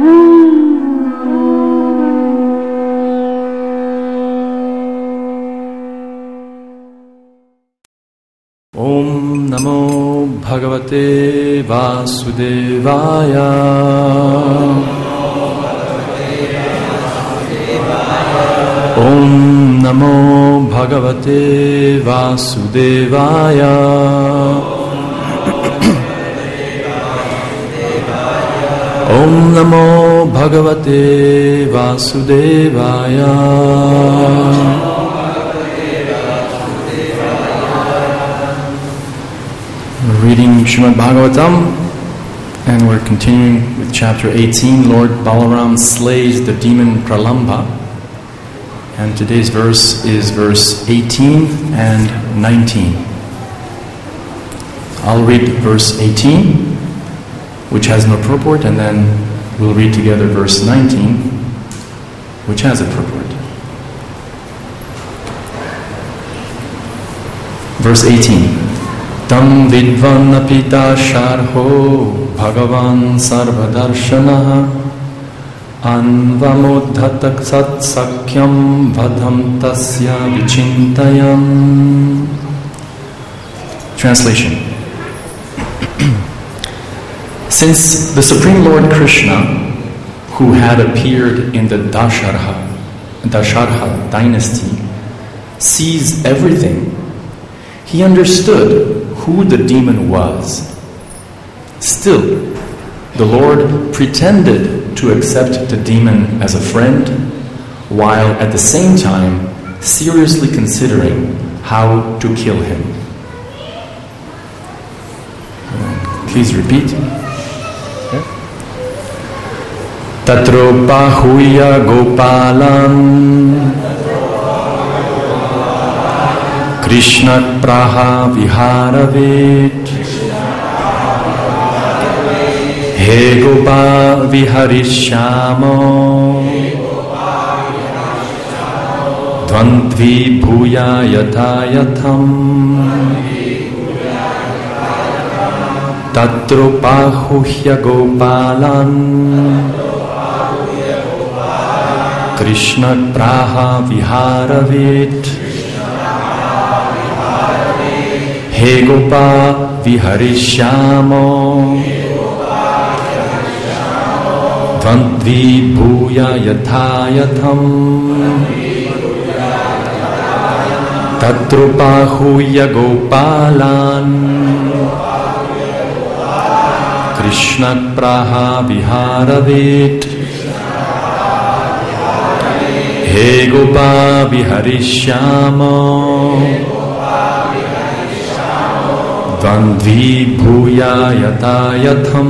Om Namo Bhagavate Vasudevaya. Om Namo Bhagavate Vasudevaya. Om Namo Bhagavate Vasudevaya. Reading Srimad Bhagavatam, and we're continuing with chapter 18. Lord Balaram slays the demon Pralamba, and today's verse is verse 18 and 19. I'll read verse 18, which has no purport, and then we'll read together verse 19, which has a purport. Verse 18. Tam vidvan apita sharho bhagavan sarvadarshanaha anvamodhatak sat sakyam vadham tasya vichintayam. Translation. Since the Supreme Lord Krishna, who had appeared in the Dasharha dynasty, sees everything, he understood who the demon was. Still, the Lord pretended to accept the demon as a friend, while at the same time seriously considering how to kill him. Please repeat. Tatro bahuya gopalam Krishna praha viharavet He gopa viharishyamo Dvandvi bhuya yata yatham Tatro bahuya gopalam Krishna praha viharavet He gopa viharishyamo Dvandvi bhuya yatha yatham Tatrupa huya gopalan Krishna praha viharavet He gopa viharishyamo Dvandvi bhuya yata yatham.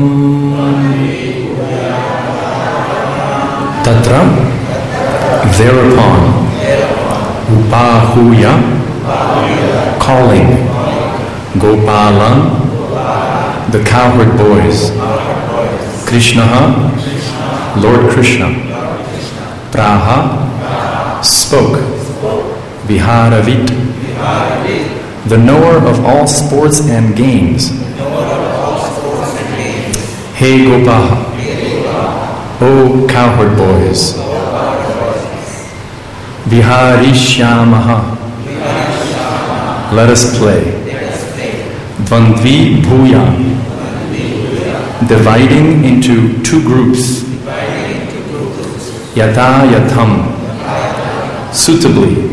Tatra, thereupon, upahuya, calling, gopalan, the cowherd boys, Krishnaha, Lord Krishna, praha, spoke, viharavit, the knower of all sports and games. Hey Gopaha, O cowherd boys. Viharishyamaha, let us play. Dvandvi bhuya, dividing into two groups. Yata yatham, suitably.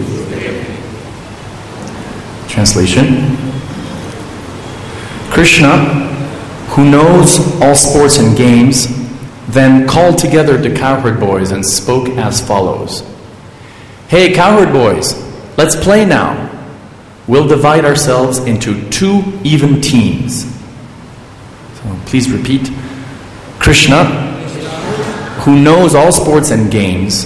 Translation. Krishna, who knows all sports and games, then called together the cowherd boys and spoke as follows. Hey cowherd boys, let's play now. We'll divide ourselves into two even teams. So please repeat. Krishna, who knows all sports and games,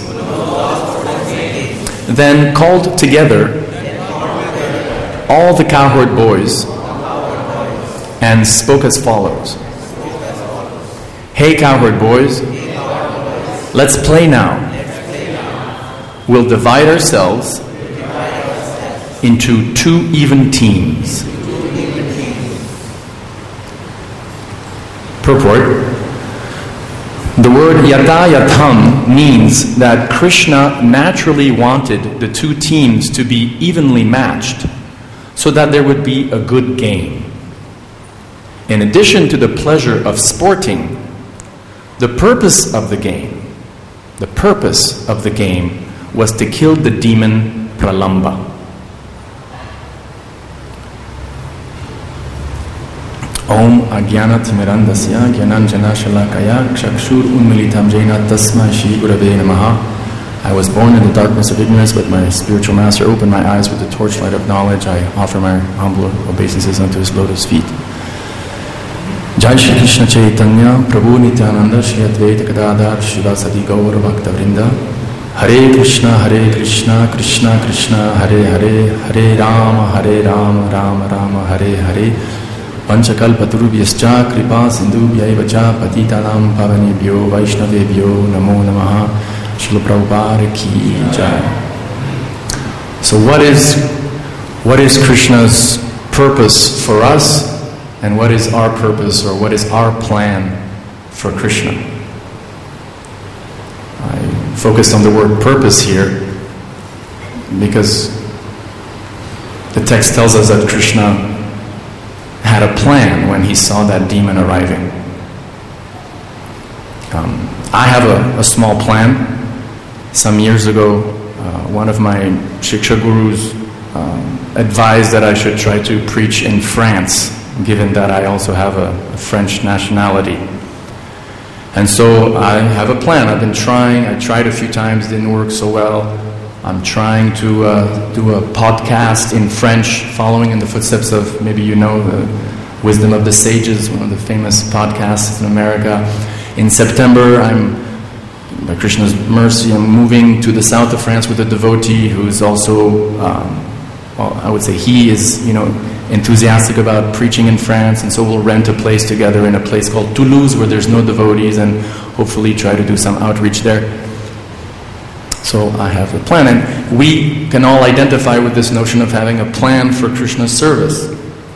then called together all the cowherd boys and spoke as follows. Hey cowherd boys, let's play now. We'll divide ourselves into two even teams. Purport. The word yata yatam means that Krishna naturally wanted the two teams to be evenly matched so that there would be a good game. In addition to the pleasure of sporting, the purpose of the game was to kill the demon Pralamba. Om Ajnana-Timirandasya Jnananjana-Shalakaya Kshakshur Unmilitam Jena Tasma Shri Gurave Namaha. I was born in the darkness of ignorance, but my spiritual master opened my eyes with the torchlight of knowledge. I offer my humble obeisances unto his lotus feet. Jai Shri Krishna Chaitanya Prabhu Nityananda Shri Advaita Gadadhar Shivasadi Gaur Bhakta Vrinda. Hare Krishna Krishna Krishna Hare Hare Hare Rama Rama Rama Hare Hare Panchakalpaturubhyascha kripa sindhubhyaivacha patitanam pavanebhyo vaishnavebhyo namo namaha. Srila Prabhupada ki jai. So what is Krishna's purpose for us, and what is our purpose, or what is our plan for Krishna? I focused on the word purpose here because the text tells us that Krishna had a plan when he saw that demon arriving. I have a small plan. Some years ago, one of my Shiksha gurus advised that I should try to preach in France, given that I also have a French nationality. And so I have a plan. I've been trying. I tried a few times, didn't work so well. I'm trying to do a podcast in French, following in the footsteps of, maybe you know, the Wisdom of the Sages, one of the famous podcasts in America. In September, by Krishna's mercy, I'm moving to the south of France with a devotee who's also, I would say he is, enthusiastic about preaching in France, and so we'll rent a place together in a place called Toulouse where there's no devotees, and hopefully try to do some outreach there. So I have a plan, and we can all identify with this notion of having a plan for Krishna's service.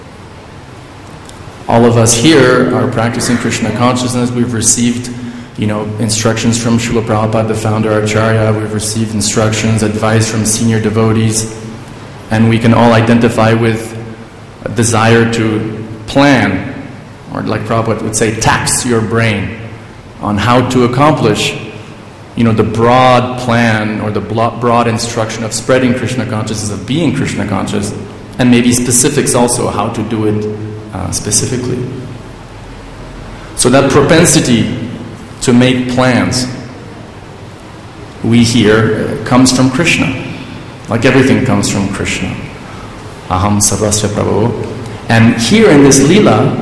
All of us here are practicing Krishna consciousness. We've received, instructions from Srila Prabhupada, the founder Acharya. We've received instructions, advice from senior devotees, and we can all identify with a desire to plan, or like Prabhupada would say, tax your brain on how to accomplish the broad plan or the broad instruction of spreading Krishna consciousness, of being Krishna conscious, and maybe specifics also, how to do it specifically. So that propensity to make plans, we hear, comes from Krishna. Like everything comes from Krishna. Aham sarvasya prabhu. And here in this lila,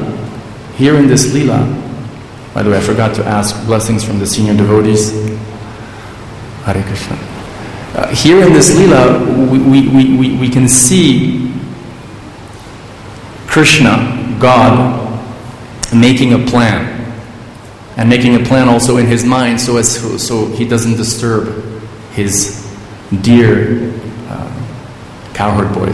by the way, I forgot to ask blessings from the senior devotees. Hare Krishna. Here in this lila, we can see Krishna, God, making a plan, and making a plan also in his mind so he doesn't disturb his dear cowherd boys.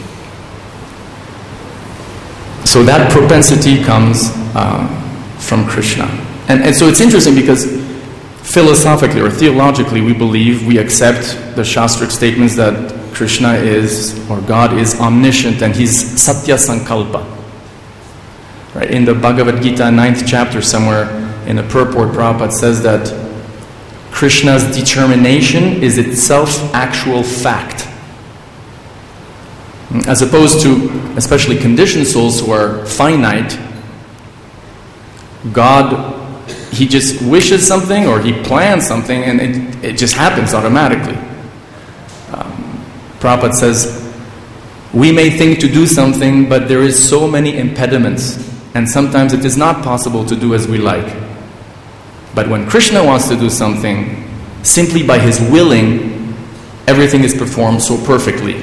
So that propensity comes from Krishna, and so it's interesting because philosophically or theologically, we accept the Shastric statements that Krishna is, or God is, omniscient, and he's Satya Sankalpa. Right? In the Bhagavad Gita 9th chapter, somewhere in the purport, Prabhupada says that Krishna's determination is itself actual fact. As opposed to, especially conditioned souls who are finite, God, he just wishes something or he plans something and it just happens automatically. Prabhupada says, we may think to do something, but there is so many impediments, and sometimes it is not possible to do as we like. But when Krishna wants to do something, simply by his willing, everything is performed so perfectly.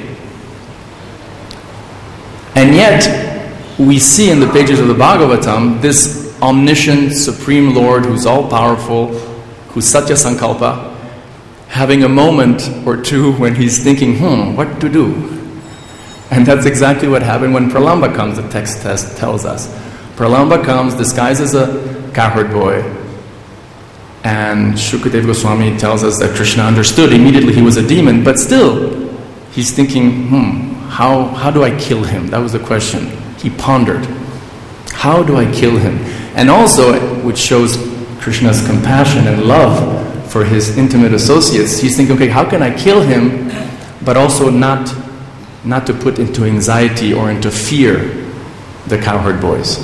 And yet, we see in the pages of the Bhagavatam, this omniscient, supreme Lord who's all-powerful, who's Satya Sankalpa, having a moment or two when he's thinking, what to do? And that's exactly what happened when Pralamba comes, the text tells us. Pralamba comes disguised as a cowherd boy, And Shukadeva Goswami tells us that Krishna understood immediately he was a demon, but still, he's thinking, how do I kill him? That was the question. He pondered, how do I kill him? And also, which shows Krishna's compassion and love for his intimate associates, he's thinking, okay, how can I kill him, but also not to put into anxiety or into fear the cowherd boys.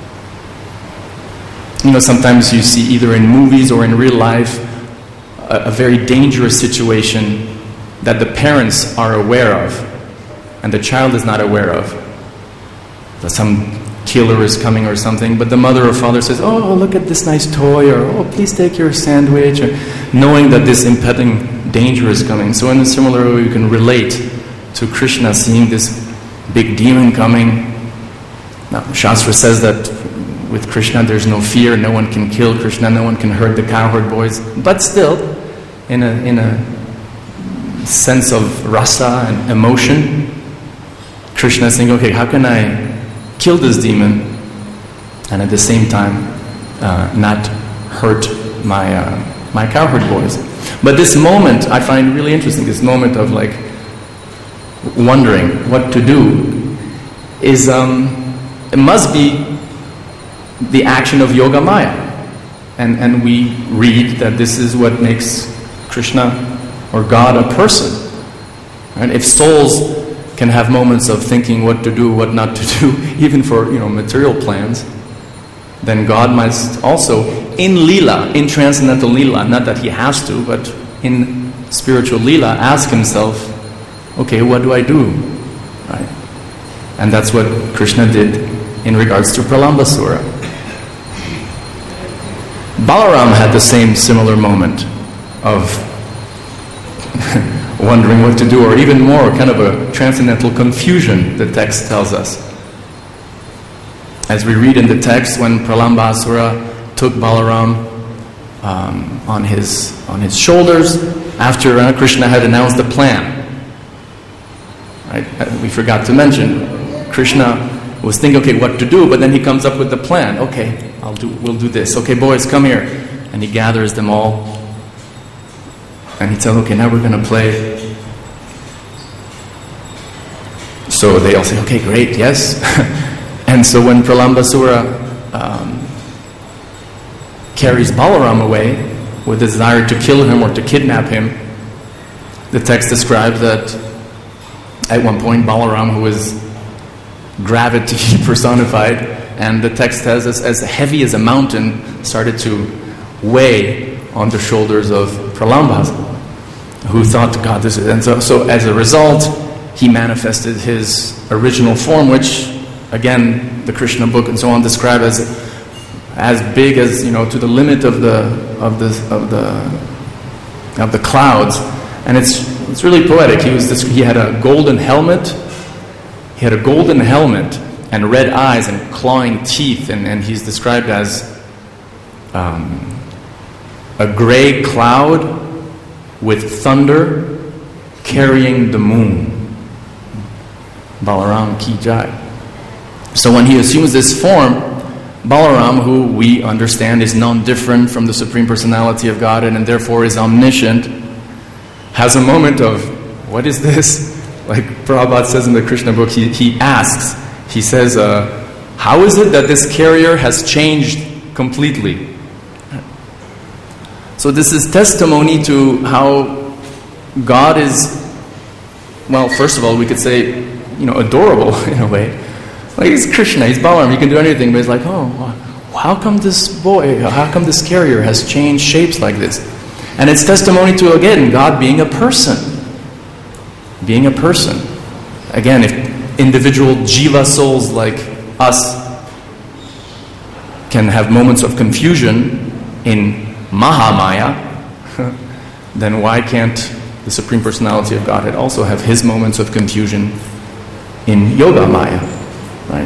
Sometimes you see either in movies or in real life a very dangerous situation that the parents are aware of and the child is not aware of. That some killer is coming or something, but the mother or father says, oh, look at this nice toy, or oh, please take your sandwich, or knowing that this impending danger is coming. So in a similar way, you can relate to Krishna seeing this big demon coming. Now, Shastra says that with Krishna there's no fear, no one can kill Krishna, no one can hurt the cowherd boys, but still, in a sense of rasa and emotion, Krishna is saying, okay, how can I kill this demon and at the same time not hurt my cowherd boys? But this moment I find really interesting, this moment of like wondering what to do is, it must be the action of Yoga Maya. And we read that this is what makes Krishna or God a person. Right? If souls can have moments of thinking what to do, what not to do, even for material plans, then God must also, in Leela, in transcendental Leela, not that he has to, but in spiritual Leela, ask himself, okay, what do I do? Right? And that's what Krishna did in regards to Pralambasura. Balaram had the same similar moment of wondering what to do, or even more, kind of a transcendental confusion, the text tells us. As we read in the text, when Pralambasura took Balaram on his shoulders, after Krishna had announced the plan. Right? We forgot to mention, Krishna was thinking, okay, what to do, but then he comes up with the plan. Okay, we'll do this. Okay, boys, come here. And he gathers them all. And he tells them, okay, now we're going to play. So they all say, okay, great, yes. And so when Pralambasura carries Balaram away with the desire to kill him or to kidnap him, the text describes that at one point Balaram, who is gravity personified, and the text says as heavy as a mountain, started to weigh on the shoulders of Pralambasura, who thought, God, this is... And so as a result, he manifested his original form, which, again, the Krishna book and so on describe as big as, to the limit of the clouds. And it's really poetic. He had a golden helmet. He had a golden helmet and red eyes and clawing teeth, and he's described as a gray cloud with thunder carrying the moon. Balaram ki jai. So when he assumes this form, Balaram, who we understand is non-different from the Supreme Personality of Godhead and therefore is omniscient, has a moment of, what is this? Like Prabhupada says in the Krishna book, he asks, he says, how is it that this carrier has changed completely? So this is testimony to how God is, well, first of all, we could say, adorable in a way. Like, he's Krishna, he's Balaram, he can do anything, but it's like, oh, how come this carrier has changed shapes like this? And it's testimony to, again, God being a person. Being a person. Again, if individual jiva souls like us can have moments of confusion in Mahamaya, then why can't the Supreme Personality of Godhead also have his moments of confusion in Yoga Maya? Right?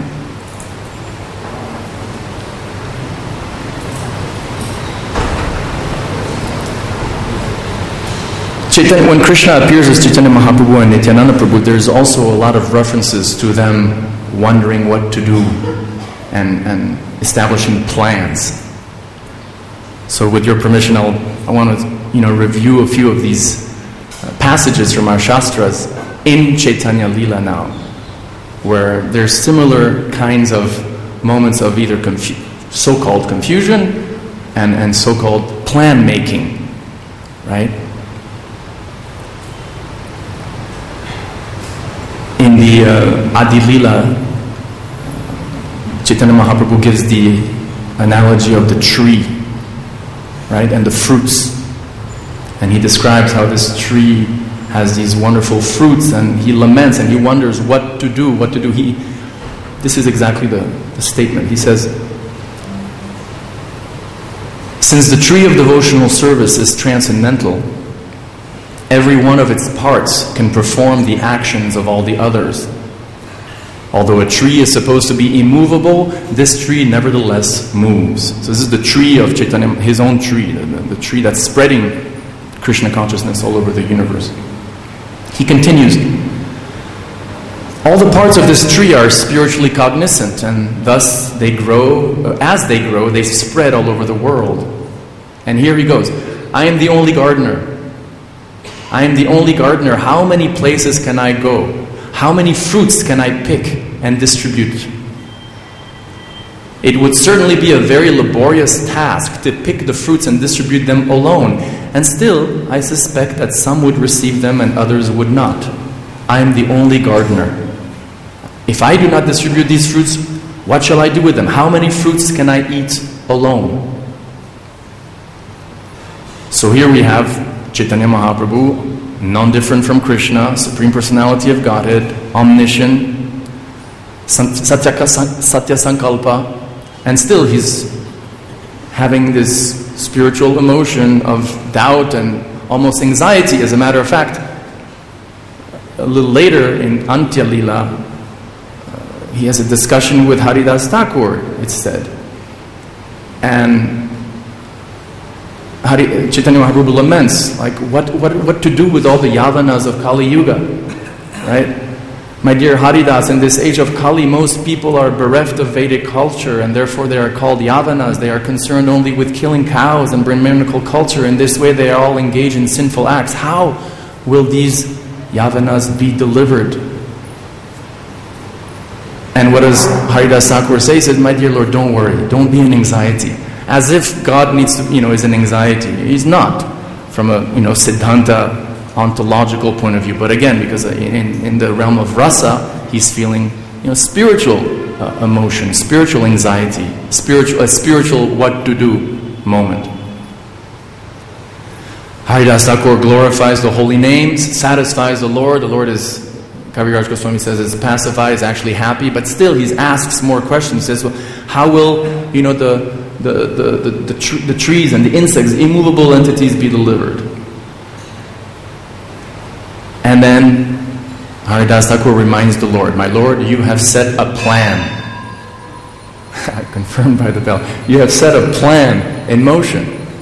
When Krishna appears as Chaitanya Mahaprabhu and Nityananda Prabhu, there's also a lot of references to them wondering what to do and establishing plans. So with your permission, I want to review a few of these passages from our Shastras in Chaitanya Leela now, where there's similar kinds of moments of either so-called confusion and so-called plan making, right? In the Adi Leela, Chaitanya Mahaprabhu gives the analogy of the tree, right, and the fruits. And he describes how this tree has these wonderful fruits, and he laments and he wonders what to do. This is exactly the statement. He says, since the tree of devotional service is transcendental, every one of its parts can perform the actions of all the others. Although a tree is supposed to be immovable, this tree nevertheless moves. So this is the tree of Chaitanya, his own tree, the tree that's spreading Krishna consciousness all over the universe. He continues, all the parts of this tree are spiritually cognizant, and thus they grow, as they grow, they spread all over the world. And here he goes, I am the only gardener. I am the only gardener. How many places can I go? How many fruits can I pick and distribute? It would certainly be a very laborious task to pick the fruits and distribute them alone. And still, I suspect that some would receive them and others would not. I am the only gardener. If I do not distribute these fruits, what shall I do with them? How many fruits can I eat alone? So here we have Chaitanya Mahaprabhu, non-different from Krishna, Supreme Personality of Godhead, omniscient, Satya Sankalpa, and still he's having this spiritual emotion of doubt and almost anxiety. As a matter of fact, a little later in Antya Leela, he has a discussion with Haridas Thakur, it's said. And Chaitanya Mahaprabhu laments, like, what to do with all the Yavanas of Kali Yuga, right? My dear Haridas, in this age of Kali, most people are bereft of Vedic culture, and therefore they are called Yavanas. They are concerned only with killing cows and Brahmanical culture. In this way they are all engaged in sinful acts. How will these Yavanas be delivered? And what does Haridas Thakur say? He says, my dear Lord, don't worry, don't be in anxiety. As if God needs to, is in anxiety. He's not, from a, Siddhanta, ontological point of view. But again, because in the realm of rasa, he's feeling, spiritual emotion, spiritual anxiety, a spiritual what to do moment. Haridas Thakur glorifies the holy names, satisfies the Lord. The Lord is, Kaviraj Goswami says, is pacified, is actually happy, but still he asks more questions. He says, well, how will, the trees and the insects, immovable entities be delivered? And then Haridas Thakur reminds the Lord, my Lord, you have set a plan. Confirmed by the bell. You have set a plan in motion.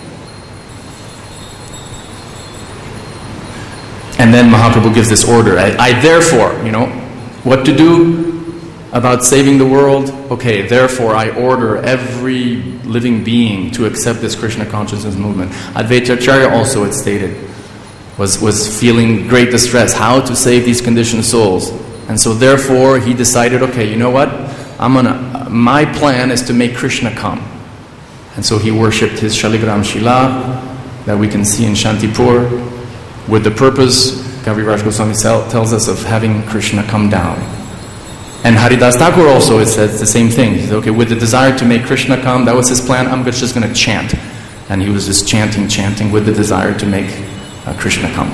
And then Mahaprabhu gives this order. I therefore, what to do about saving the world? Okay, therefore I order every living being to accept this Krishna consciousness movement. Advaita Acharya also, it stated, was feeling great distress, how to save these conditioned souls. And so therefore he decided, okay, you know what? My plan is to make Krishna come. And so he worshipped his Shaligram Shila that we can see in Shantipur with the purpose, Kaviraj Goswami tells us, of having Krishna come down. And Haridas Thakur also, it says the same thing. He said, okay, with the desire to make Krishna come, that was his plan, I'm just going to chant. And he was just chanting with the desire to make Krishna come.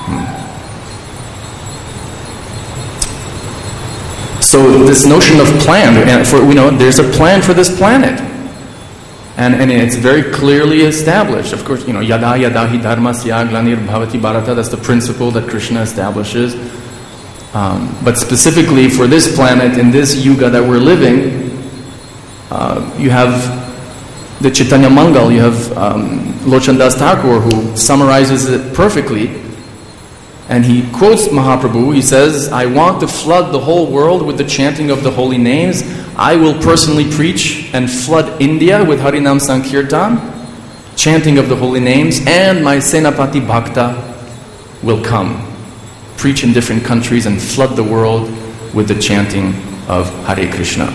So this notion of plan, there's a plan for this planet, and it's very clearly established. Of course, yada yada hi dharmasya glanir bhavati bharata. That's the principle that Krishna establishes. But specifically for this planet, in this yuga that we're living, you have the Chaitanya Mangal, you have Lochan Das Thakur, who summarizes it perfectly. And he quotes Mahaprabhu. He says, I want to flood the whole world with the chanting of the holy names. I will personally preach and flood India with Harinam Sankirtan. chanting of the holy names, and my Senapati Bhakta will come, preach in different countries and flood the world with the chanting of Hare Krishna.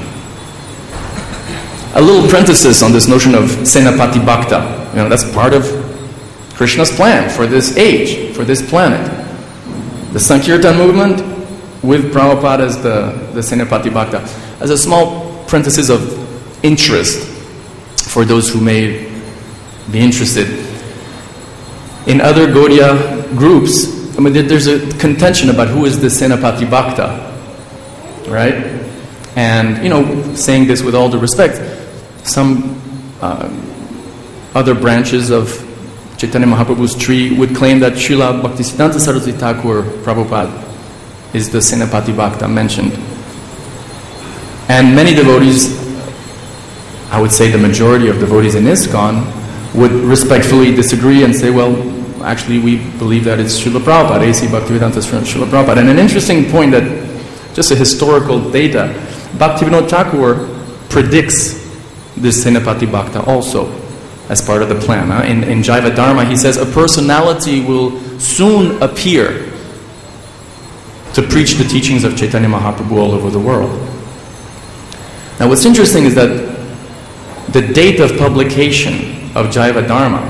A little parenthesis on this notion of Senapati Bhakta. That's part of Krishna's plan for this age, for this planet. The Sankirtan movement with Prabhupada as the Senapati Bhakta. As a small parenthesis of interest for those who may be interested. In other Gaudiya groups, there's a contention about who is the Senapati Bhakta, right? And, saying this with all due respect, some other branches of Chaitanya Mahaprabhu's tree would claim that Srila Bhaktisiddhanta Saraswati Thakur Prabhupada is the Senapati Bhakta mentioned. And many devotees, I would say the majority of devotees in ISKCON, would respectfully disagree and say, well, actually we believe that it's Srila Prabhupada, A.C. Bhaktivedanta Srila Prabhupada. And an interesting point that, just a historical data, Bhaktivinoda Thakur predicts this Senapati Bhakta also as part of the plan. In Jaiva Dharma, he says, a personality will soon appear to preach the teachings of Chaitanya Mahaprabhu all over the world. Now what's interesting is that the date of publication of Jaiva Dharma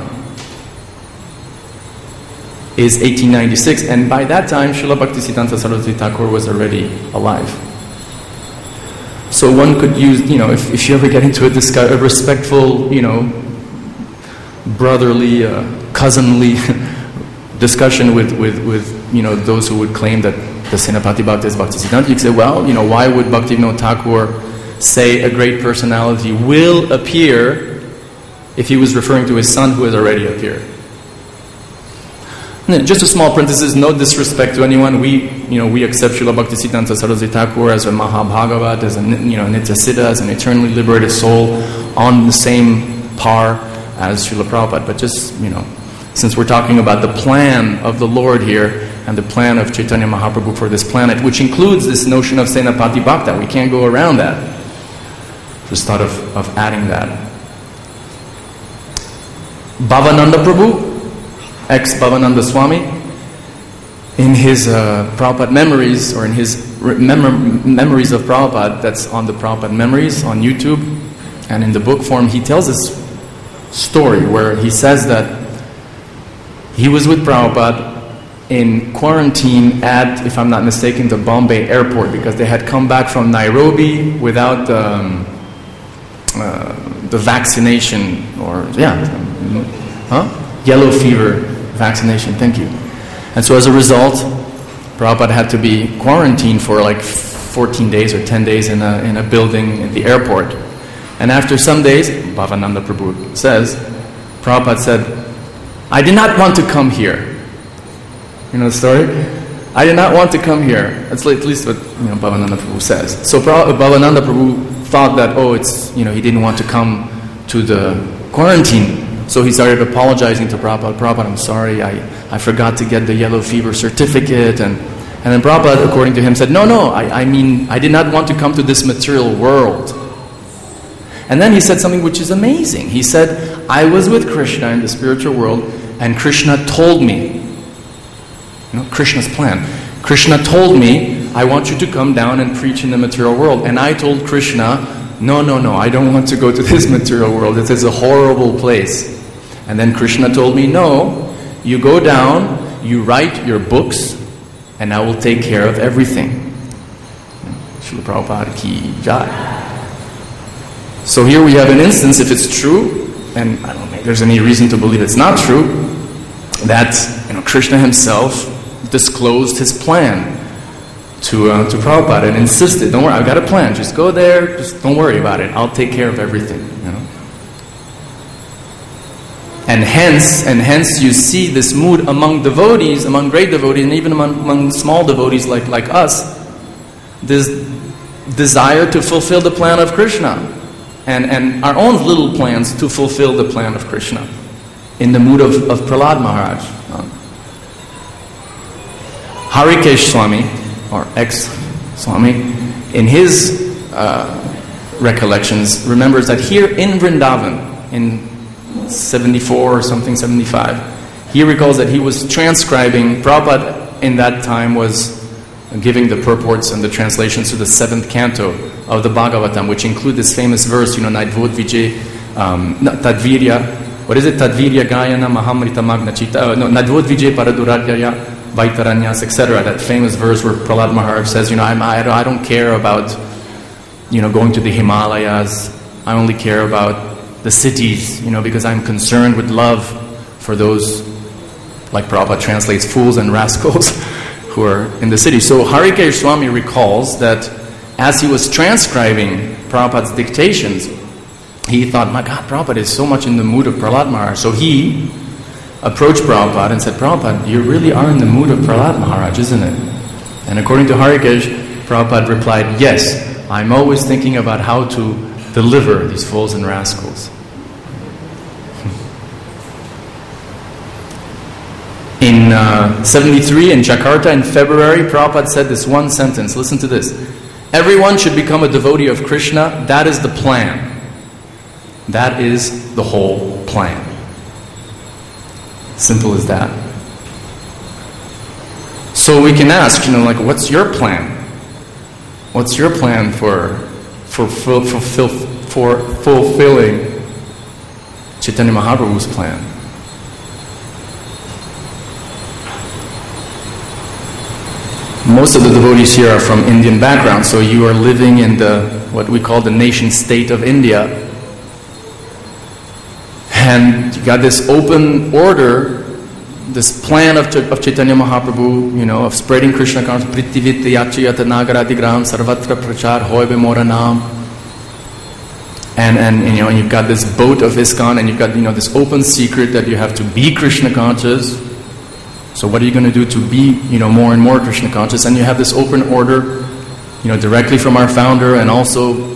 is 1896, and by that time Srila Bhaktisiddhanta Saraswati Thakur was already alive. So one could use, if you ever get into a respectful, brotherly, cousinly discussion with those who would claim that the Senapati Bhakta is Bhaktisiddhanta, you could say, well, why would Bhaktivinoda Thakur say a great personality will appear if he was referring to his son who has already appeared? Just a small parenthesis, no disrespect to anyone. We accept Srila Bhaktisiddhanta Saraswati Thakur as a Mahabhagavat, as a Nityasiddha, as an eternally liberated soul, on the same par as Srila Prabhupada. But just, since we're talking about the plan of the Lord here, and the plan of Chaitanya Mahaprabhu for this planet, which includes this notion of Senapati Bhakta, we can't go around that. Just thought of adding that. Bhavananda Prabhu, ex-Bhavananda Swami, in his Prabhupada Memories, or in his Memories of Prabhupada, that's on the Prabhupada Memories on YouTube, and in the book form, he tells this story where he says that he was with Prabhupada in quarantine at, if I'm not mistaken, the Bombay airport, because they had come back from Nairobi without the vaccination, yellow fever vaccination, thank you. And so as a result, Prabhupada had to be quarantined for like 14 days or 10 days in a building in the airport. And after some days, Bhavananda Prabhu says, Prabhupada said, I did not want to come here. You know the story? I did not want to come here. That's at least what Bhavananda Prabhu says. So Bhavananda Prabhu thought that, he didn't want to come to the quarantine. So he started apologizing to Prabhupada. Prabhupada, I'm sorry, I forgot to get the yellow fever certificate. And then Prabhupada, according to him, said, no, I mean, I did not want to come to this material world. And then he said something which is amazing. He said, I was with Krishna in the spiritual world, and Krishna told me, Krishna's plan. Krishna told me, I want you to come down and preach in the material world. And I told Krishna, no, I don't want to go to this material world. It is a horrible place. And then Krishna told me, no, you go down, you write your books, and I will take care of everything. Srila Prabhupada ki jai. So here we have an instance, if it's true, and I don't think there's any reason to believe it's not true, that Krishna himself disclosed his plan to Prabhupada and insisted, don't worry, I've got a plan, just go there, just don't worry about it, I'll take care of everything. And hence you see this mood among devotees, among great devotees, and even among small devotees like us, this desire to fulfill the plan of Krishna, and our own little plans to fulfill the plan of Krishna, in the mood of Prahlad Maharaj. Harikesh Swami, or ex-Swami, in his recollections, remembers that here in Vrindavan, in 74 or something, 75. He recalls that he was transcribing, Prabhupada in that time was giving the purports and the translations to the 7th canto of the Bhagavatam, which include this famous verse, Nadvod Vijay, Tadvirya, what is it? Tadvirya Gayana Mahamrita Magna Chita, Nadvod Vijay Paraduradyaya Vaitaranyas, etc. That famous verse where Prahlad Maharaj says, I don't care about, going to the Himalayas. I only care about the cities, because I'm concerned with love for those, like Prabhupada translates, fools and rascals who are in the city. So Harikesh Swami recalls that as he was transcribing Prabhupada's dictations, he thought, my God, Prabhupada is so much in the mood of Prahlad Maharaj. So he approached Prabhupada and said, Prabhupada, you really are in the mood of Prahlad Maharaj, isn't it? And according to Harikesh, Prabhupada replied, yes, I'm always thinking about how to deliver these fools and rascals. In 73 in Jakarta in February, Prabhupada said this one sentence. Listen to this. Everyone should become a devotee of Krishna. That is the plan. That is the whole plan. Simple as that. So we can ask, what's your plan? What's your plan for fulfilling Chaitanya Mahaprabhu's plan? Most of the devotees here are from Indian background, so you are living in what we call the nation state of India. And you got this open order, this plan of Chaitanya Mahaprabhu, of spreading Krishna consciousness, Prittivit Yachayata Nagaradigram Sarvatra Prachar Hoibe Moranam. And you've got this boat of ISKCON, and you've got this open secret that you have to be Krishna conscious. So what are you going to do to be, more and more Krishna conscious? And you have this open order, directly from our founder, and also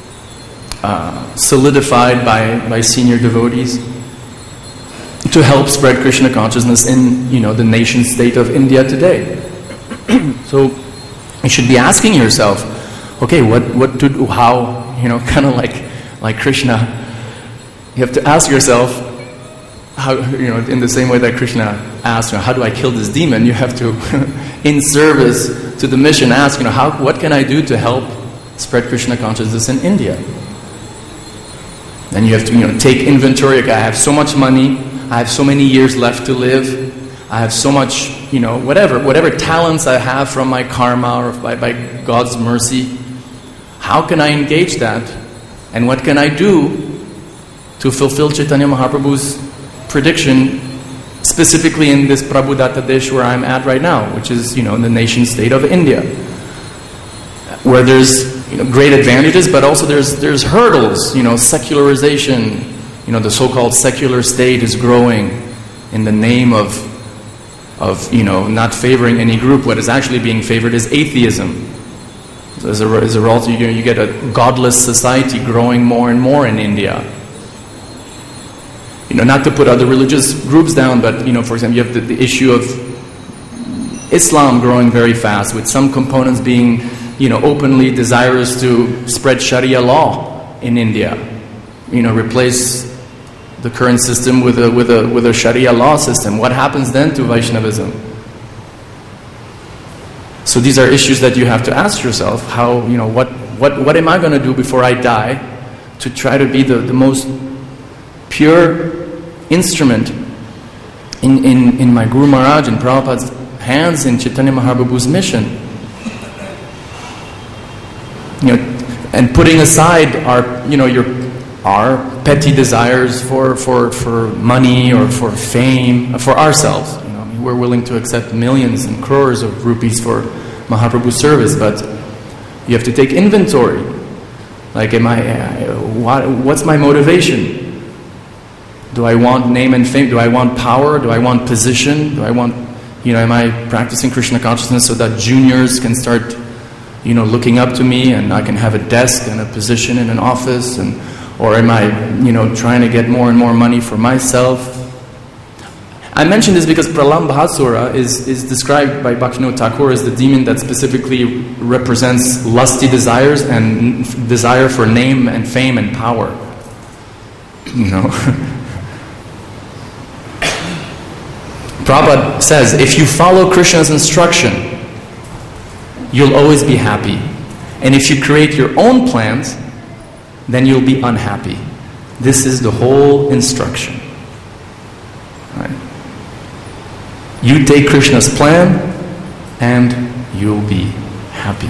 solidified by senior devotees to help spread Krishna consciousness in, the nation state of India today. So you should be asking yourself, okay, what to do, how, kind of like Krishna. You have to ask yourself, how, in the same way that Krishna asked, how do I kill this demon? You have to, in service to the mission, ask, what can I do to help spread Krishna consciousness in India? Then you have to, take inventory. Okay, I have so much money. I have so many years left to live. I have so much, whatever talents I have from my karma or by God's mercy. How can I engage that? And what can I do to fulfill Chaitanya Mahaprabhu's prediction, specifically in this Prabhudatta Desh where I'm at right now, which is, in the nation state of India, where there's, great advantages, but also there's hurdles, secularization, the so-called secular state is growing in the name of not favoring any group. What is actually being favored is atheism. So as a result, you get a godless society growing more and more in India. Not to put other religious groups down, but, for example, you have the issue of Islam growing very fast, with some components being, openly desirous to spread Sharia law in India. Replace the current system with a Sharia law system. What happens then to Vaishnavism? So these are issues that you have to ask yourself. How, what am I going to do before I die to try to be the most pure instrument in my Guru Maharaj and Prabhupada's hands in Chaitanya Mahaprabhu's mission? And putting aside our petty desires for money or for fame, for ourselves. We're willing to accept millions and crores of rupees for Mahaprabhu's service, but you have to take inventory. Like, what's my motivation? Do I want name and fame? Do I want power? Do I want position? Do I want, am I practicing Krishna consciousness so that juniors can start, looking up to me and I can have a desk and a position in an office? Or am I, trying to get more and more money for myself? I mention this because Pralambhasura is described by Bhaktivinoda Thakur as the demon that specifically represents lusty desires and desire for name and fame and power. Prabhupada says, if you follow Krishna's instruction, you'll always be happy. And if you create your own plans, then you'll be unhappy. This is the whole instruction. Right? You take Krishna's plan, and you'll be happy.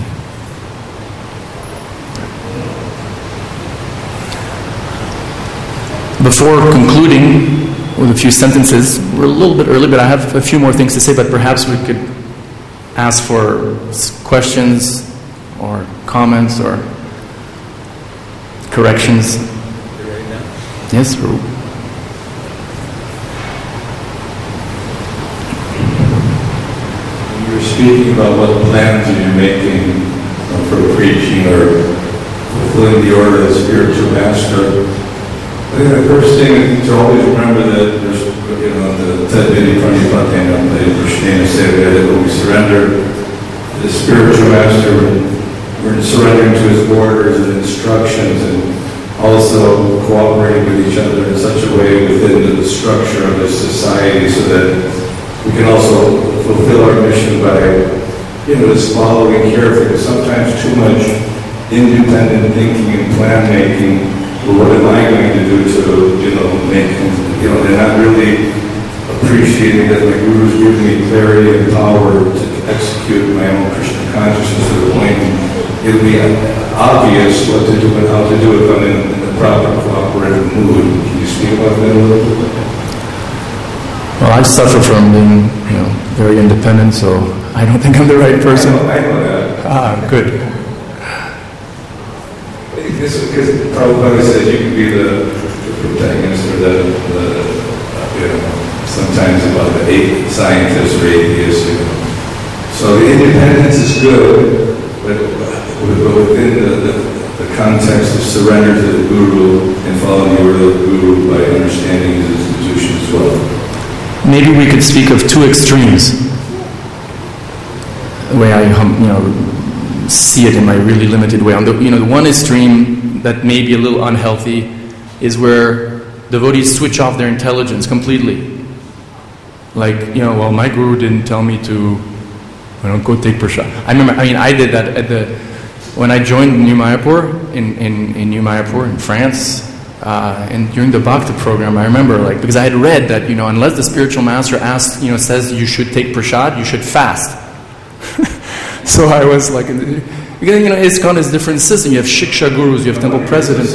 Before concluding with a few sentences, we're a little bit early, but I have a few more things to say, but perhaps we could ask for questions or comments or corrections. You ready now? Yes, Ru. When you were speaking about what plans are you making for preaching or fulfilling the order of the spiritual master, I think the first thing to always remember that there's, the Tadvidi Pranipatena, the Krishna Sevya, that when we surrender to the spiritual master, we're surrendering to his orders and instructions, and also cooperating with each other in such a way within the structure of this society so that we can also fulfill our mission by, just following carefully, because sometimes too much independent thinking and plan making. Well, what am I going to do to, make, they're not really appreciating that my Guru's giving me clarity and power to execute my own Krishna consciousness to the point it would be obvious what to do and how to do it if I'm in the proper cooperative mood. Can you speak about that a little bit? Well, I suffer from being, very independent, so I don't think I'm the right person. I know that. Ah, good. Because Prabhupada says you can be the protagonist or sometimes about the scientist or atheist. So the independence is good, but within the context of surrender to the Guru and following the order of the Guru by understanding his institution as well. Maybe we could speak of two extremes. The way I, see it in my really limited way. On the one extreme that may be a little unhealthy is where devotees switch off their intelligence completely. Like, well, my guru didn't tell me to, go take prasad. I did that when I joined New Mayapur in New Mayapur in France, and during the Bhakti program, I remember, because I had read that, unless the spiritual master says you should take prasad, you should fast. So I was like, because ISKCON is a different system. You have Shiksha Gurus, you have temple presidents.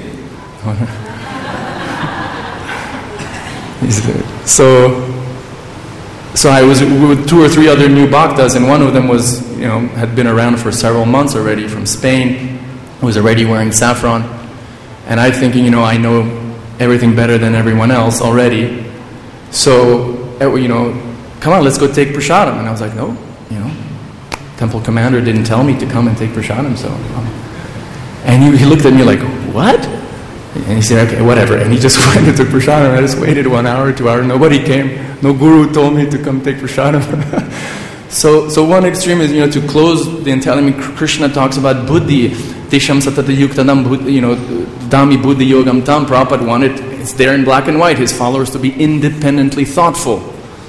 So I was with 2 or 3 other new bhaktas, and one of them was, had been around for several months already from Spain, was already wearing saffron, and I thinking, I know everything better than everyone else already. So, come on, let's go take prasadam. And I was like, no, temple commander didn't tell me to come and take prasadam, so. And he looked at me like, what? And he said, okay, whatever. And he just went and took prasadam. I just waited 1 hour, 2 hours. Nobody came. No guru told me to come take prasadam. So one extreme is, to close the entire. Krishna talks about buddhi. Tesham satata yuktadam, dami buddhi yogam tam. Prabhupada wanted, it's there in black and white, his followers to be independently thoughtful.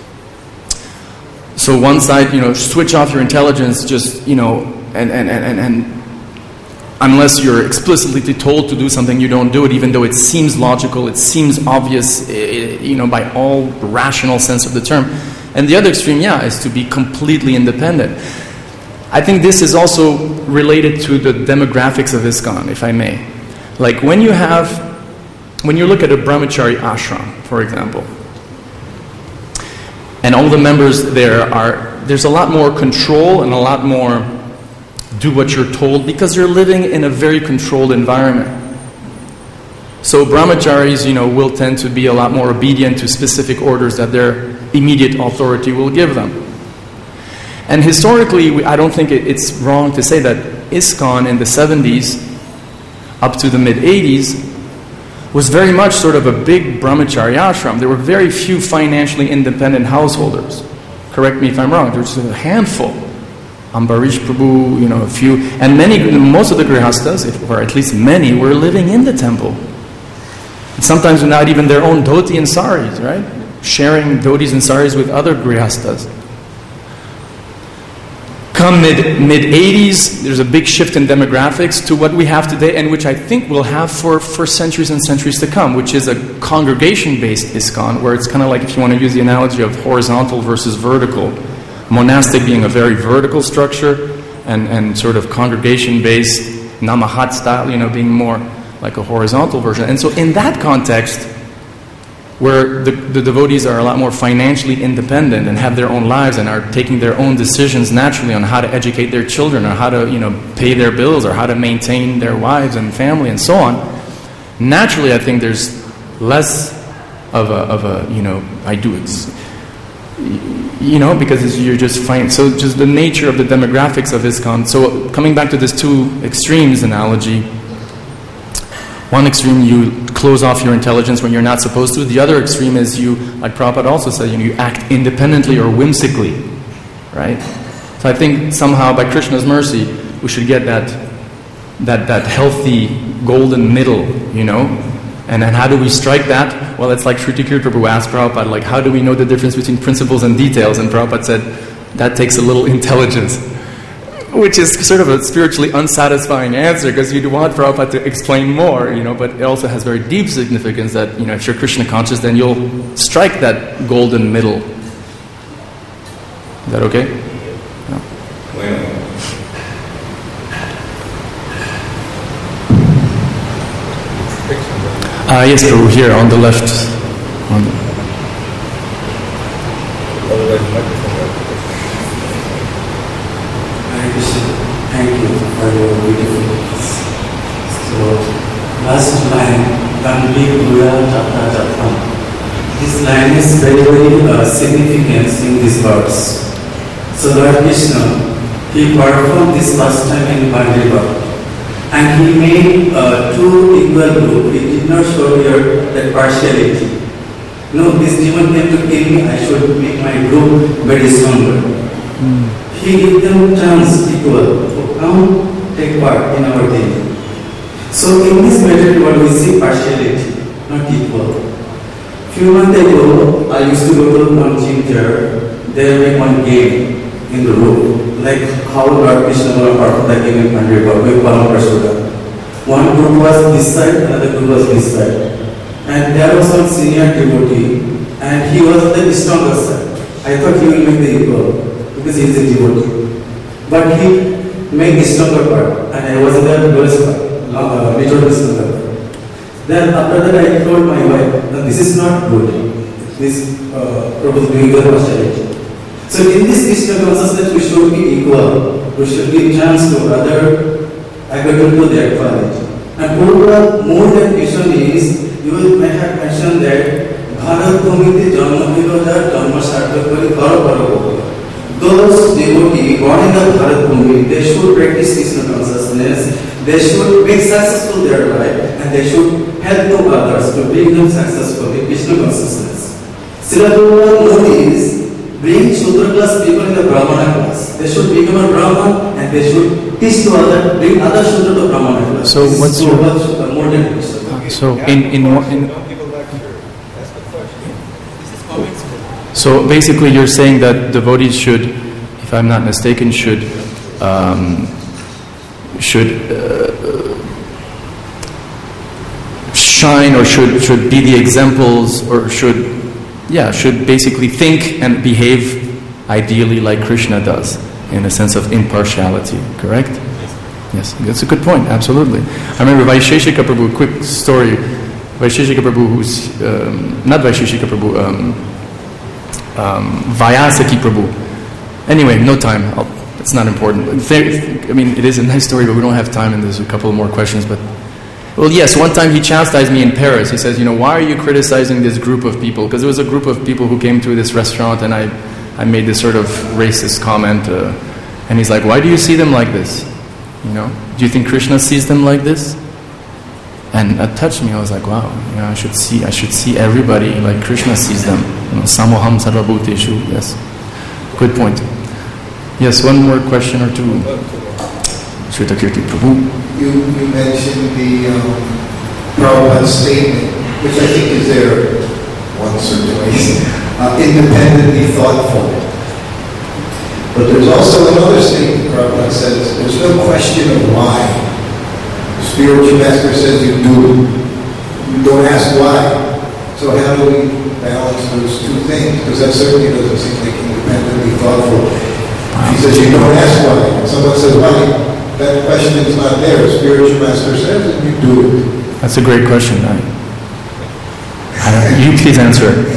So one side, switch off your intelligence, just, and unless you're explicitly told to do something, you don't do it, even though it seems logical, it seems obvious, by all rational sense of the term. And the other extreme, is to be completely independent. I think this is also related to the demographics of ISKCON, if I may. Like when you look at a brahmachari ashram, for example, and all the members there's a lot more control and a lot more do what you're told because you're living in a very controlled environment. So brahmacharis, will tend to be a lot more obedient to specific orders that their immediate authority will give them. And historically, I don't think it's wrong to say that ISKCON in the 70s up to the mid-80s was very much sort of a big brahmachari ashram. There were very few financially independent householders. Correct me if I'm wrong. There was a handful. Ambarish Prabhu, a few. And most of the grihastas, or at least many, were living in the temple. And sometimes without even their own dhoti and saris, right? sharing dhotis and saris with other grihastas. Come mid-80s, there's a big shift in demographics to what we have today, and which I think we'll have for centuries and centuries to come, which is a congregation-based ISKCON, where it's kind of like, if you want to use the analogy of horizontal versus vertical, monastic being a very vertical structure, and sort of congregation-based, Namahat style, being more like a horizontal version. And so in that context, where the devotees are a lot more financially independent and have their own lives and are taking their own decisions naturally on how to educate their children, or how to pay their bills, or how to maintain their wives and family and so on, naturally I think there's less of a because you're just fine. So just the nature of the demographics of ISKCON. So coming back to this two extremes analogy, one extreme, you close off your intelligence when you're not supposed to. The other extreme is you, like Prabhupada also said, you act independently or whimsically, right? So I think somehow by Krishna's mercy, we should get that healthy golden middle, And then how do we strike that? Well, it's like Shruti Kirti Prabhu asked Prabhupada, like, how do we know the difference between principles and details? And Prabhupada said, that takes a little intelligence. Which is sort of a spiritually unsatisfying answer, because you want Prabhupada to explain more, but it also has very deep significance that, if you're Krishna conscious, then you'll strike that golden middle. Is that okay? No. Yes, Prabhu, here on the left. Thank you for your beautiful words. So, last line, Kamli Guya Japa Japa. This line is very, very significant in this verse. So, Lord Krishna, he performed this first time in Bandriva. And he made two equal groups. He did not show here that partiality. No, this demon came to kill me, I should make my group very stronger. He gave them chance equal to come take part in our day. So in this method, what we see partiality, not equal. Few months ago, I used to go to one gym there. They make one game in the room, like how Lord Krishna performed that game in Pandriva with Paramprasuda. One group was this side, another group was this side. And there was one senior devotee, and he was the stronger side. I thought he will make the equal, because he is a devotee. But he made the stronger part, and I was in the lowest part, major stronger. Then after that I told my wife, no, this is not good. This Prabhu doing the partiality. So in this Krishna consciousness we should be equal. We should give chance to other according to their quality. And more than vision is, you may have mentioned that Bharat Bhumite Janma Hiroda Janma Sarthakari Karo. Those devotees born in the Bharat Bhumi, they should practice Krishna consciousness, they should make successful their life, and they should help to others to bring them successful in Krishna consciousness. Srila Prabhupada notice, bring Shudra class people in the Brahmana class. They should become a Brahman, and they should teach to others, bring other Shudra to Brahmana class. So what's your... more than Krishna. So So basically you're saying that devotees should, if I'm not mistaken, should shine, or should be the examples, or should basically think and behave ideally like Krishna does, in a sense of impartiality, correct? Yes, that's a good point, absolutely. I remember Vaisheshika Prabhu, quick story, Vaisheshika Prabhu, who's, not Vaisheshika Prabhu, Vyasaki Prabhu. Anyway, no time, it's not important. I mean, it is a nice story, but we don't have time, and there's a couple more questions, but... Well, yes, one time he chastised me in Paris. He says, why are you criticizing this group of people? Because there was a group of people who came to this restaurant, and I made this sort of racist comment, and he's like, why do you see them like this? Do you think Krishna sees them like this? And that touched me. I was like, wow, I should see everybody like Krishna sees them. Samoham sarvabhuteshu. Yes, good point. Yes, one more question or two. Srita Kirti Prabhu. You mentioned the Prabhupada statement, which I think is there, once or twice, independently thoughtful. But there's also another statement Prabhupada says, there's no question of why. The spiritual master says you do it. You don't ask why. So how do we balance those two things? Because that certainly doesn't seem like independently thoughtful. He says you don't ask why. And someone says why, that question is not there. The spiritual master says and you do it. That's a great question. You please answer it.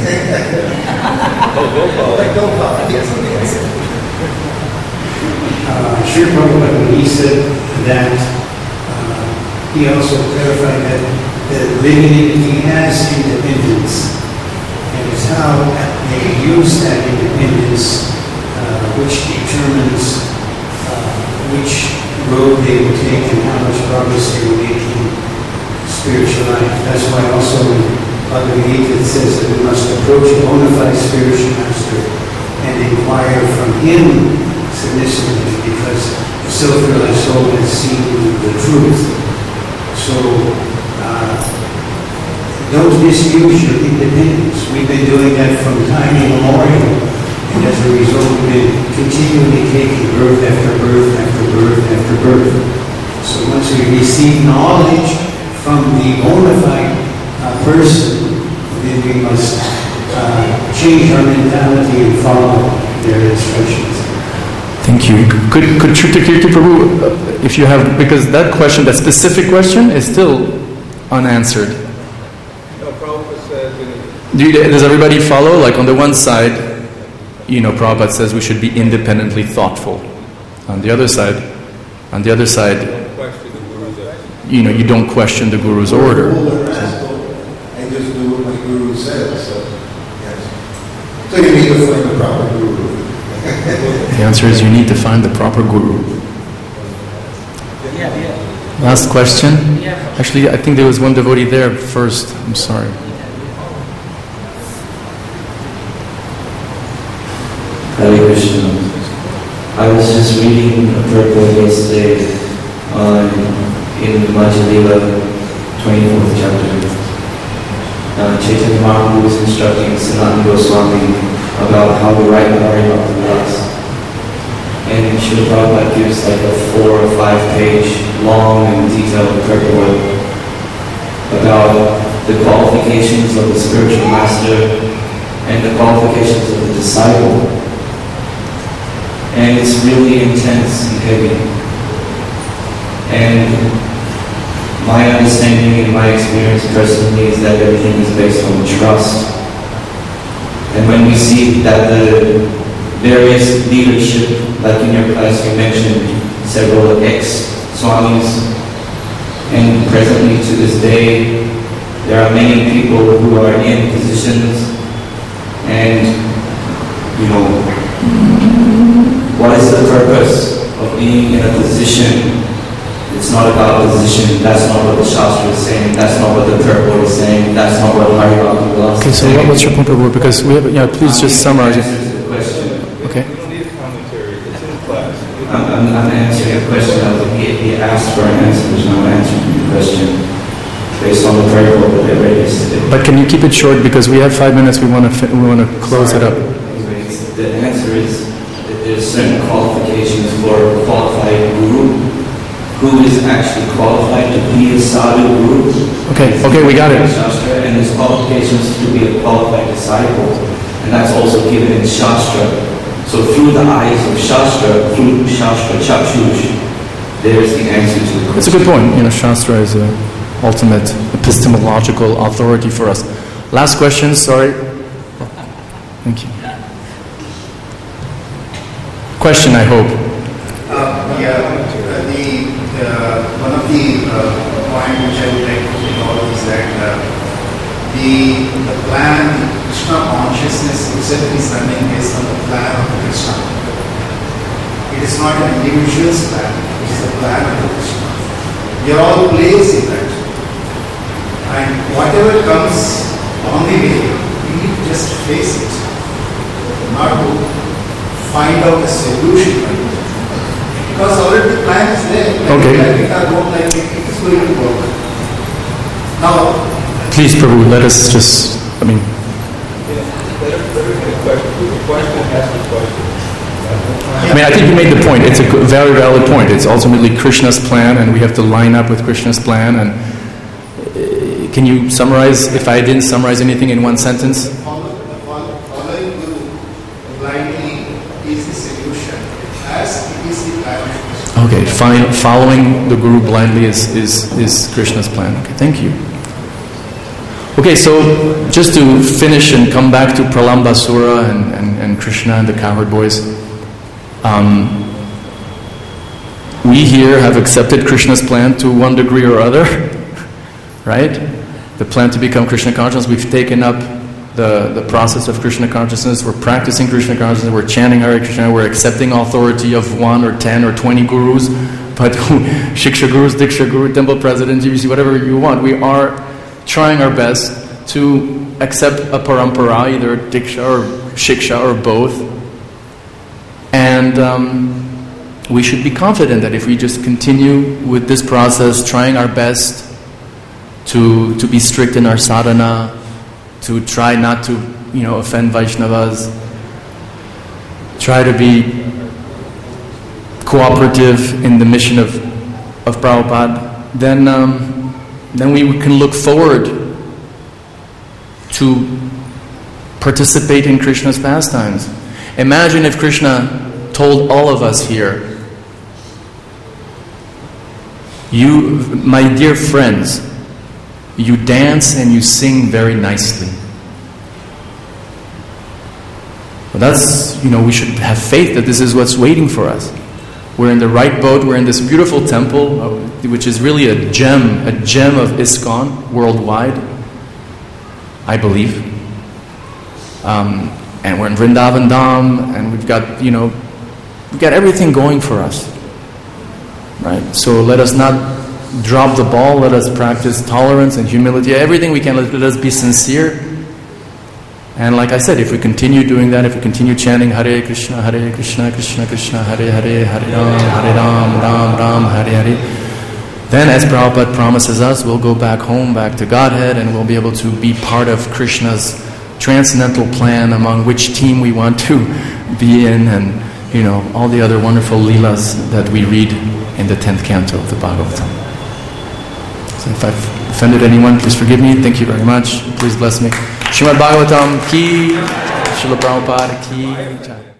Sri Prabhupada, when he said that, he also clarified that the living entity has independence, and it's how they use that independence which determines which road they will take and how much progress they will make in spiritual life. That's why also in Bhagavad Gita it says that we must approach a bona fide spiritual master and inquire from him submissively, because the self-realized soul has seen the truth. So don't misuse your independence. We've been doing that from time immemorial, and as a result we've been continually taking birth after birth after birth after birth. So once we receive knowledge from the bona fide person, then we must change our mentality and follow their instructions. Thank you. Could Kirti Prabhu, if you have, because that question, that specific question is still unanswered. No, Prabhupada says Does everybody follow? Like on the one side, Prabhupada says we should be independently thoughtful. On the other side, question the Guru's you don't question the Guru's order. I just do what my Guru says. So, yes. So you need to find the proper Guru. The answer is you need to find the proper Guru. Last question. Actually, I think there was one devotee there first. I'm sorry. Hare Krishna. I was just reading a purport yesterday in Madhya Lila, 24th chapter. Chaitanya Mahaprabhu was instructing Sanatana Goswami about how to write the Haribhakti Vilas. And Srila Prabhupada gives like a 4 or 5 page long and detailed purport about the qualifications of the spiritual master and the qualifications of the disciple. And it's really intense and heavy. And my understanding and my experience personally is that everything is based on trust. And when we see that the various leadership, like in your class you mentioned several ex-swamis, and presently to this day there are many people who are in positions, and what is the purpose of being in a position? It's not about position. That's not what the Shastra is saying. That's not what the purport is saying. That's not what Haribhakti Vilas is saying. Okay, so what's your point of view? Because we have, please just summarize it. Okay. We don't need a commentary. It's in class. I'm answering a question. He asked for an answer. There's no answer to the question based on the purport that they read yesterday. But can you keep it short, because we have 5 minutes. We want to close it up. Anyways, the answer is that there's certain qualifications for a qualified guru. Who is actually qualified to be a sadhu guru? Okay, we got it. Shastra, and there's qualifications to be a qualified disciple, and that's also given in Shastra. So through the eyes of Shastra, through Shastra Chakshush, there is the answer to the question. It's a good point. Shastra is the ultimate epistemological authority for us. Last question, sorry. Thank you. Question, I hope. One of the points which I would like to take out is that the plan, Krishna consciousness itself is running based on the plan of Krishna. It is not an individual's plan, it is the plan of Krishna. We are all plays in that. And whatever comes on the way, we need to just face it, not to find out a solution. Because already the plan is there. Okay. It is going to work. Now, Please, Prabhu, let us just, I mean, I think you made the point. It's a very valid point. It's ultimately Krishna's plan, and we have to line up with Krishna's plan. And can you summarize, if I didn't summarize anything in one sentence? Following Guru blindly is the solution, as it is the plan of Krishna. Okay, following the Guru blindly is Krishna's plan. Okay, thank you. Okay, so just to finish and come back to Pralambasura and Krishna and the cowherd boys. We here have accepted Krishna's plan to one degree or other, right? The plan to become Krishna conscious. We've taken up the process of Krishna consciousness. We're practicing Krishna consciousness. We're chanting Hare Krishna. We're accepting authority of 1 or 10 or 20 gurus, but Shiksha gurus, Diksha guru, temple president, GBC, whatever you want. We are trying our best to accept a parampara, either Diksha or Shiksha or both. And we should be confident that if we just continue with this process, trying our best to be strict in our sadhana, to try not to, offend Vaishnavas, try to be cooperative in the mission of Prabhupada, then we can look forward to participate in Krishna's pastimes. Imagine if Krishna told all of us here, you, my dear friends, you dance and you sing very nicely. Well, that's, we should have faith that this is what's waiting for us. We're in the right boat, we're in this beautiful temple, which is really a gem of ISKCON worldwide, I believe. And we're in Vrindavan Dham, and we've got everything going for us. Right? So let us not drop the ball, let us practice tolerance and humility, everything we can, let us be sincere. And like I said, if we continue doing that, if we continue chanting Hare Krishna, Krishna Krishna, Hare Hare, Hare Ram, Ram Ram, Hare Hare, then as Prabhupada promises us, we'll go back home, back to Godhead, and we'll be able to be part of Krishna's transcendental plan, among which team we want to be in, and all the other wonderful leelas that we read in the 10th canto of the Bhagavatam. So if I've offended anyone, please forgive me. Thank you very much. Please bless me. Srimad Bhagavatam ki, Srila Prabhupada ki.